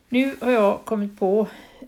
Nu har jag kommit på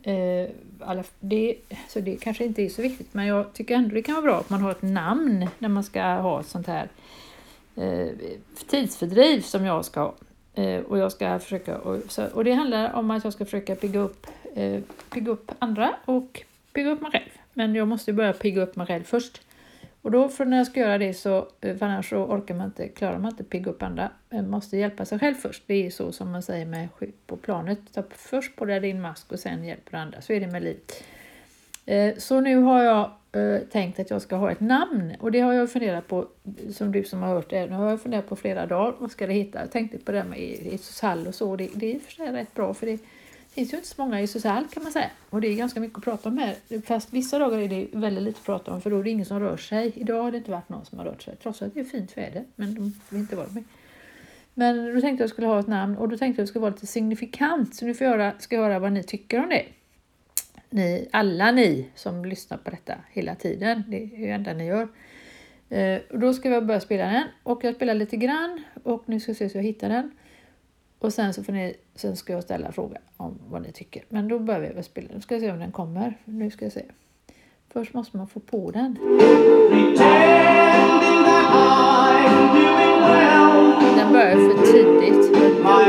så det kanske inte är så viktigt, men jag tycker ändå det kan vara bra att man har ett namn när man ska ha ett sånt här tidsfördriv som jag ska ha. Och jag ska försöka, och det handlar om att jag ska försöka pigga upp andra och pigga upp mig själv. Men jag måste börja pigga upp mig själv först. Och då för när jag ska göra det så, för annars så klarar man inte pigga upp andra. Man måste hjälpa sig själv först. Det är så som man säger med på planet. Ta först på dig din mask och sen hjälper andra. Så är det med liv. Så nu har jag tänkt att jag ska ha ett namn. Och det har jag funderat på, som du som har hört det. Nu har jag funderat på flera dagar. Vad ska det heta? Jag tänkte på det med Jesus Hall och så. Det är för sig rätt bra, för det finns ju inte så många Jesus Hall kan man säga. Och det är ganska mycket att prata om här. Fast vissa dagar är det väldigt lite att prata om, för då är det ingen som rör sig. Idag har det inte varit någon som har rört sig. Trots att det är fint väder. Men de vill inte vara med. Men då tänkte jag skulle ha ett namn. Och då tänkte jag att det skulle vara lite signifikant. Så nu ska jag höra vad ni tycker om det. Alla ni som lyssnar på detta hela tiden. Det är ju enda ni gör. Och då ska jag börja spela den. Och jag spelar lite grann. Och nu ska jag se så jag hittar den. Och sen ska jag ställa en fråga om vad ni tycker. Men då börjar vi spela. Nu ska jag se om den kommer. Nu ska jag se. Först måste man få på den. Den börjar för tidigt.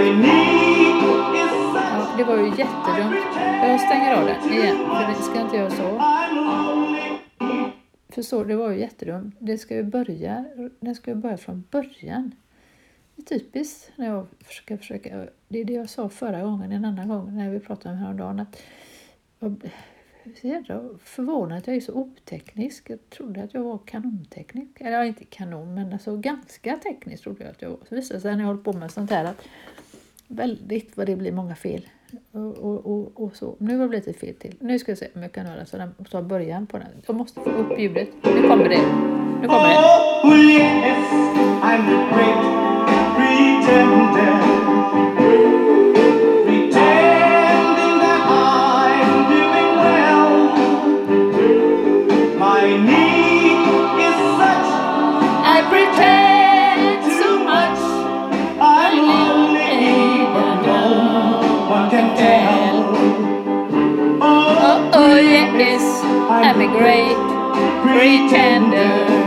Ja, det var ju jättedumt. Jag stänger av den igen. För det ska inte göra så. Förstår, det var ju jättedumt. Den ska ju börja från början. Det är typiskt när jag försöka. Det är det jag sa förra gången, en annan gång när vi pratade om häromdagen. Att jag är så förvånad att jag är så oteknisk. Jag trodde att jag var kanonteknisk. Eller inte kanon, men alltså ganska teknisk trodde jag att jag var. Så visade det sig när jag håller på med sånt här att väldigt vad det blir många fel. Och så. Nu har det blivit ett fel till. Nu ska jag se om jag kan höra så början på den. Jag måste få upp ljudet. Nu kommer det. Oh yes, I'm the great pretender. Pretending that I'm doing well. My need is such, I pretend so much. I'm lonely, but no one can tell. Oh yes, I'm a great pretender.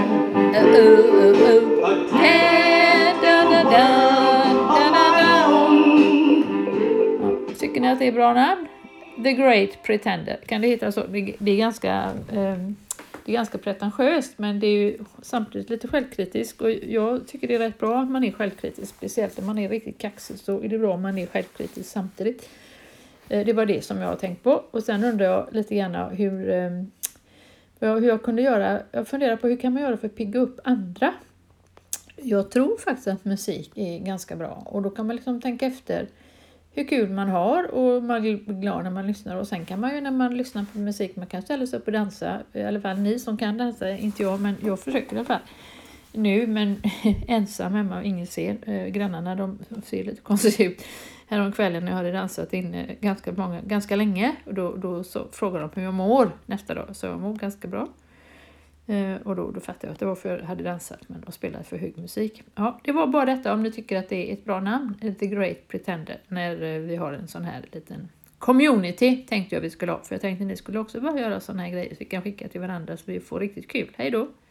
Tycker ni att det är bra namn? The Great Pretender. Kan det heta så? Det är ganska pretentiöst, men det är ju samtidigt lite självkritiskt. Och jag tycker det är rätt bra att man är självkritisk. Speciellt om man är riktigt kaxig så är det bra om man är självkritisk samtidigt. Det var det som jag har tänkt på. Och sen undrar jag lite grann hur jag kunde göra. Jag funderar på hur kan man göra för att pigga upp andra. Jag tror faktiskt att musik är ganska bra. Och då kan man liksom tänka efter hur kul man har. Och man blir glad när man lyssnar. Och sen kan man ju när man lyssnar på musik. Man kan ställa sig upp och dansa. I alla fall ni som kan dansa. Inte jag, men jag försöker i alla fall. Nu, men ensam hemma och ingen ser. Grannarna de ser lite konstigt ut. Häromkvällen när jag hade dansat inne ganska länge. Och då så frågade de hur jag mår nästa dag. Så jag mår ganska bra. Och då fattade jag att det var för jag hade dansat och spelat för hög musik. Ja, det var bara detta om ni tycker att det är ett bra namn. The Great Pretender. När vi har en sån här liten community tänkte jag vi skulle ha. För jag tänkte att ni skulle också bara göra såna här grejer. Så vi kan skicka till varandra så vi får riktigt kul. Hej då!